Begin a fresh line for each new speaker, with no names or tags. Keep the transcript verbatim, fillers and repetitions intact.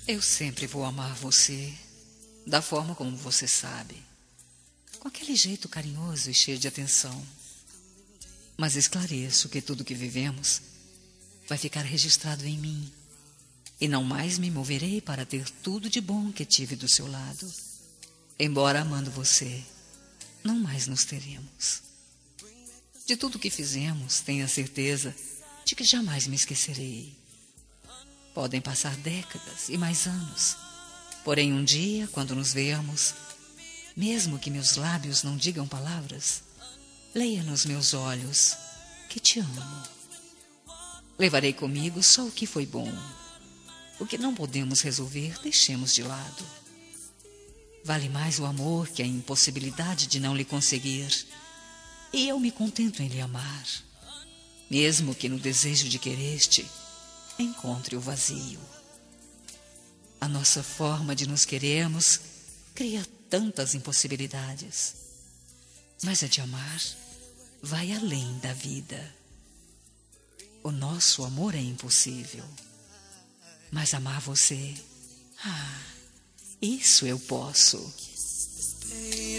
Eu sempre vou amar você, da forma como você sabe, com aquele jeito carinhoso e cheio de atenção. Mas esclareço que tudo que vivemos vai ficar registrado em mim, e não mais me moverei para ter tudo de bom que tive do seu lado. Embora amando você, não mais nos teremos. De tudo que fizemos, tenha certeza de que jamais me esquecerei. Podem passar décadas e mais anos, porém um dia, quando nos vermos, mesmo que meus lábios não digam palavras, leia nos meus olhos que te amo. Levarei comigo só o que foi bom. O que não podemos resolver, deixemos de lado. Vale mais o amor que a impossibilidade de não lhe conseguir. E eu me contento em lhe amar, mesmo que no desejo de querer-te encontre o vazio. A nossa forma de nos querermos cria tantas impossibilidades, mas a de amar vai além da vida. O nosso amor é impossível, mas amar você, ah, isso eu posso.